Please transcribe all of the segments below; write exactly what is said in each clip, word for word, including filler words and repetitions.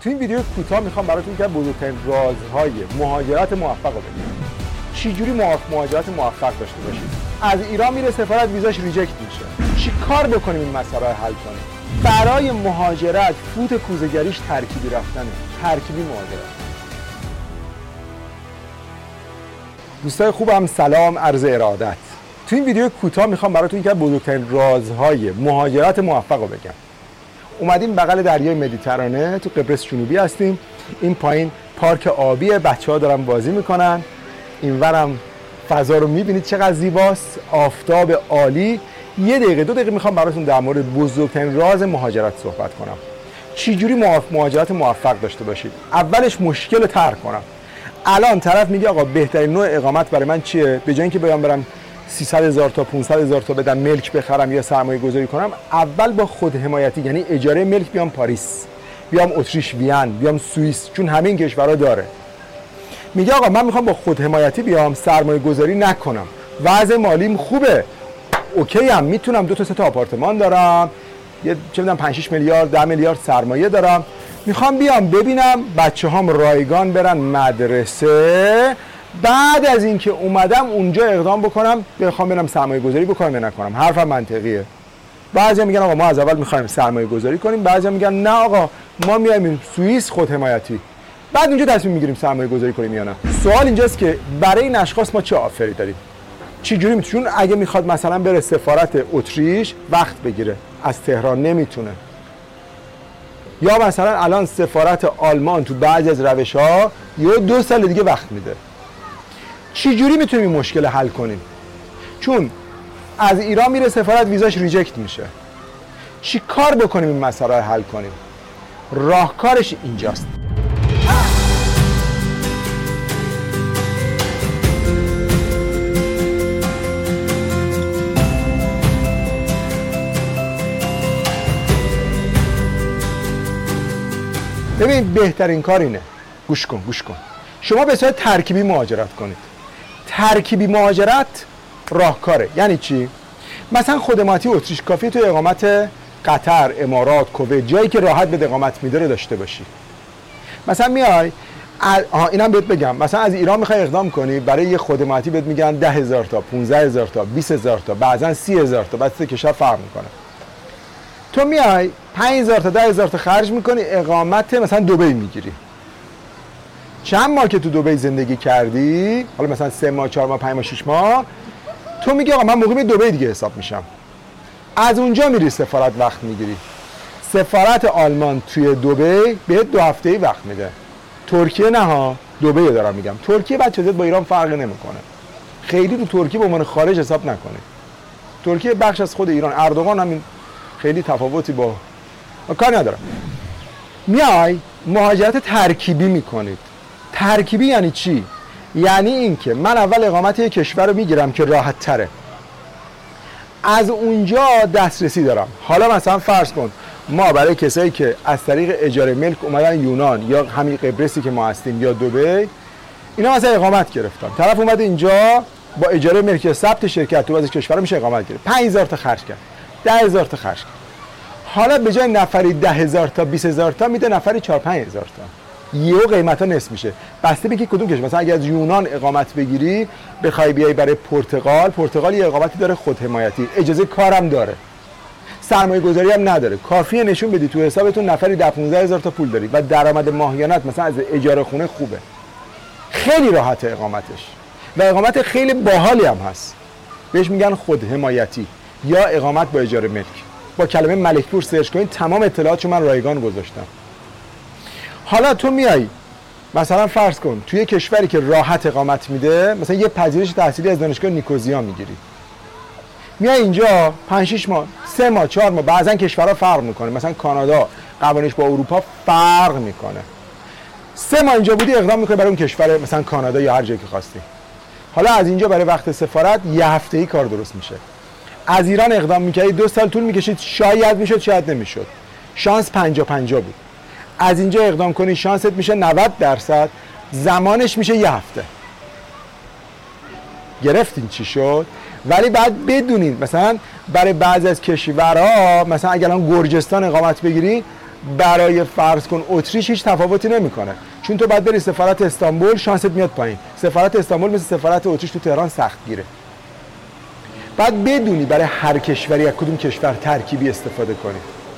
تو این ویدیو کوتاه میخوام براتون که بزرگترین رازهای مهاجرت موفق رو بگم. چجوری مهاجرت موفق داشته باشید؟ از ایران میره سفارت ویزاش ریجکت میشه. چی کار بکنیم این مسئله رو حل کنیم؟ برای مهاجرت فوت کوزه‌گریش ترکیبی رفتنه. ترکیبی مهاجرت. دوستای خوبم سلام، عرض ارادت. تو این ویدیو کوتاه میخوام براتون که بزرگترین رازهای مهاجرت موفق رو بگم. اومدیم بغل دریای مدیترانه، تو قبرس جنوبی هستیم. این پایین پارک آبیه، بچه‌ها دارن بازی میکنن. اینورم فضا رو میبینید چقدر زیباست، آفتاب عالی. یه دقیقه دو دقیقه میخوام براتون در مورد بزرگترین راز مهاجرت صحبت کنم. چجوری مهاجرت موفق داشته باشید؟ اولش مشکل رو طرح کنم. الان طرف میگه آقا بهترین نوع اقامت برای من چیه؟ به جای اینکه بیام برم سیصد هزار تا پانصد هزار تا بدم ملک بخرم یا سرمایه گذاری کنم، اول با خود حمایتی یعنی اجاره ملک بیام پاریس، بیام اتریش وین، بیام سوئیس، چون همه این کشورها داره. میگه آقا من میخوام با خود حمایتی بیام، سرمایه گذاری نکنم، وضع مالیم خوبه، اوکی ام، میتونم دو تا سه تا آپارتمان دارم، یه چه میدونم پنج شش میلیارد ده میلیارد سرمایه دارم، میخوام بیام ببینم بچه‌هام رایگان برن مدرسه، بعد از اینکه اومدم اونجا اقدام بکنم بخوام برم سرمایه گذاری بکنم یا نکنم. حرفم منطقیه. بعضیا میگن آقا ما از اول میخوایم سرمایه گذاری کنیم، بعضیا میگن نه آقا ما میایم سوئیس خود حمایتی، بعد اونجا تصمیم میگیریم سرمایه گذاری کنیم یا نه. سوال اینجاست که برای این اشخاص ما چه آفری داریم؟ چه جوری میتونه؟ اگه میخواد مثلا بره سفارت اتریش وقت بگیره، از تهران نمیتونه. یا مثلا الان سفارت آلمان تو بعضی از روش‌ها یه دو سال دیگه وقت میده. چی جوری میتونیم این مشکل حل کنیم؟ چون از ایران میره سفارت ویزاش ریجکت میشه. چی کار بکنیم این مسئله رو حل کنیم؟ راهکارش اینجاست. ببین بهترین کار اینه. گوش کن گوش کن. شما به صورت ترکیبی مهاجرت کنید. ترکیبی مهاجرت راهکاره. یعنی چی؟ مثلا خدماتی اتریش کافی تو اقامت قطر، امارات، کویت، جایی که راحت به اقامت میده رو داشته باشی. مثلا میای آها اینم بهت بگم، مثلا از ایران میخوای اقدام کنی، برای یه خدماتی بهت میگن ده هزار تا، پانزده هزار تا، بیست هزار تا، بعضا سی هزار تا، بعد سه کشور فرق میکنه. تو میای پنج هزار تا ده هزار تا خرج میکنی، اقامت مثلا دبی میگیری. چند ماه که تو دبی زندگی کردی، حالا مثلا سه ماه، چهار ماه، پنج ماه، شش ماه، تو میگی آقا من مقیم دبی دیگه حساب میشم. از اونجا میری سفارت وقت میگیری. سفارت آلمان توی دبی بهت دو هفته‌ای وقت میده. ترکیه نه ها، دبی دارم میگم. ترکیه بچه زد با ایران فرق نمیکنه. خیلی تو ترکیه به عنوان خارج حساب نکنه. ترکیه بخش از خود ایران. اردوغان همین خیلی تفاوتی با کار نداره. میای مهاجرت ترکیبی میکنید. ترکیبی یعنی چی؟ یعنی اینکه من اول اقامت یک کشور رو میگیرم که راحت تره، از اونجا دسترسی دارم. حالا مثلا فرض کن ما برای کسایی که از طریق اجاره ملک اومدن یونان یا همین قبرسی که ما هستیم یا دبی، اینا مثلا اقامت گرفتن، طرف اومده اینجا با اجاره ملک ثبت شرکت تو از کشور میشه اقامت گرفت، پنج هزار تا خرج کرد، ده هزار تا خرج کرد. حالا به جای نفری ده هزار تا بیست هزار تا میده نفری چهار پنج هزار تا. یهو قیمتا نصف میشه. بسته به که کدوم کشور. مثلا اگه از یونان اقامت بگیری بخوای بیای برای پرتغال، پرتغال یه اقامتی داره خود حمایتی، اجازه کارم داره، سرمایه گذاری هم نداره، کافیه نشون بدی تو حسابتون نفری ده پانزده هزار تا پول داری و درآمد ماهیانت مثلا از اجاره خونه خوبه. خیلی راحته اقامتش و اقامت خیلی باحالی هم هست. بهش میگن خود حمایتی یا اقامت با اجاره ملک. با کلمه ملکپور سرچ کنید، تمام اطلاعاتشو من رایگان گذاشتم. حالا تو میای مثلا فرض کن توی کشوری که راحت اقامت میده، مثلا یه پذیرش تحصیلی از دانشگاه نیکوزیا میگیری، میای اینجا پنج شش ماه، سه ماه، چهار ماه، بعضن کشورها فرق میکنه. مثلا کانادا قوانینش با اروپا فرق میکنه. سه ماه اینجا بودی اقدام میکنی برای اون کشور، مثلا کانادا یا هر جایی که خواستی. حالا از اینجا برای وقت سفارت یه هفته‌ای کار درست میشه. از ایران اقدام میکردی دو سال طول میکشید، شاید میشد شاید نمیشد، شانس پنجاه پنجاه بود. از اینجا اقدام کنی شانست میشه نود درصد، زمانش میشه یه هفته. گرفتین چی شد؟ ولی بعد بدونین مثلا برای بعضی از کشورها، مثلا اگر الان گرجستان اقامت بگیری برای فرض کن اتریش هیچ تفاوتی نمیکنه، چون تو بعد بری سفارت استانبول شانست میاد پایین. سفارت استانبول مثل سفارت اتریش تو تهران سخت گیره. بعد بدونی برای هر کشوری از کدوم کشور ترکیبی استفاده کنی.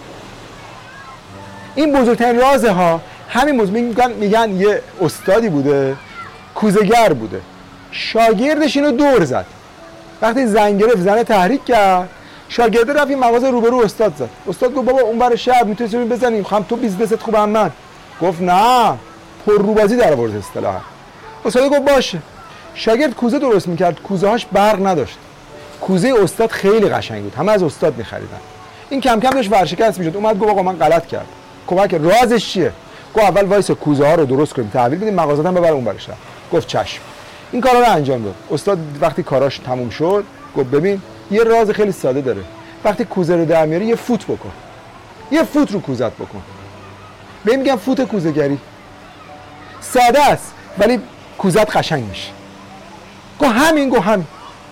این بزرگترین رازه ها. همین موضوع میگن میگن یه استادی بوده کوزه‌گر بوده، شاگردش اینو دور زد. وقتی زنگ گرفت زنه تحریک کرد، شاگرده رفت این مغازه روبرو استاد زد. استاد گفت بابا اون برای شهر میتونی بزنیم، خم تو بیزنست خوبه هم من. گفت نه، پر روبازی در آورد اصطلاحا. استاد گفت باشه. شاگرد کوزه درست میکرد، کوزه هاش برق نداشت. کوزه استاد خیلی قشنگ بود، همه از استاد میخریدن. این کم کم داشت ورشکست میشد. اومد گفت آقا من غلط کردم، کمک رازش چیه؟ گفت اول وایس کوزه ها رو درست کنیم، تحویل بدیم، مغازه‌ام ببر اون برش. گفت چشم. این کارا رو انجام داد. استاد وقتی کاراش تموم شد گفت ببین یه راز خیلی ساده داره، وقتی کوزه رو در میاری یه فوت بکن، یه فوت رو کوزت بکن. بهم میگم فوت کوزه‌گری ساده است ولی کوزت قشنگ میشه. گفت همین. گفت همین.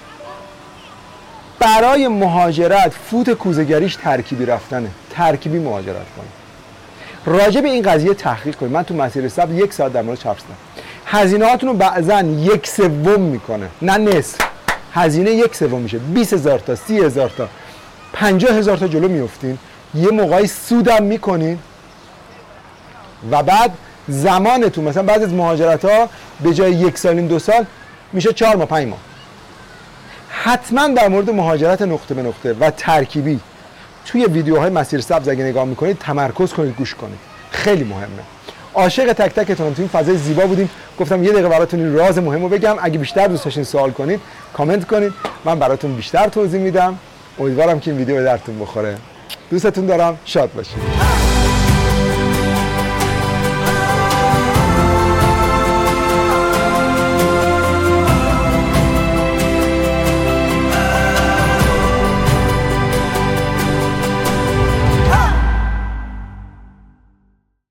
برای مهاجرت فوت کوزه‌گریش ترکیبی رفتنه، ترکیبی مهاجرت کنید. راجع به این قضیه تحقیق کنید. من تو مسیر سبز یک ساعت در موردش حرف زدم. هزینه هاتون رو بعضا یک سوم میکنه، نه نصف. هزینه یک سوم میشه، بیست هزار تا، سی هزار تا، پنجاه هزار تا جلو میافتین. یه موقعی سودم میکنین و بعد زمانتون مثلا بعضی از مهاجرت ها به جای یک سال این دو سال میشه چهار ماه پنج ماه. حتما در مورد مهاجرت نقطه به نقطه و ترکیبی توی ویدیوهای مسیر سبز اگه نگاه میکنید تمرکز کنید، گوش کنید، خیلی مهمه. عاشق تک تکتون تو این فضای زیبا بودیم. گفتم یه دقیقه براتون این راز مهمو بگم. اگه بیشتر دوست داشتین سوال کنید کامنت کنید، من براتون بیشتر توضیح میدم. امیدوارم که این ویدیو درتون بخوره. دوستتون دارم، شاد باشید.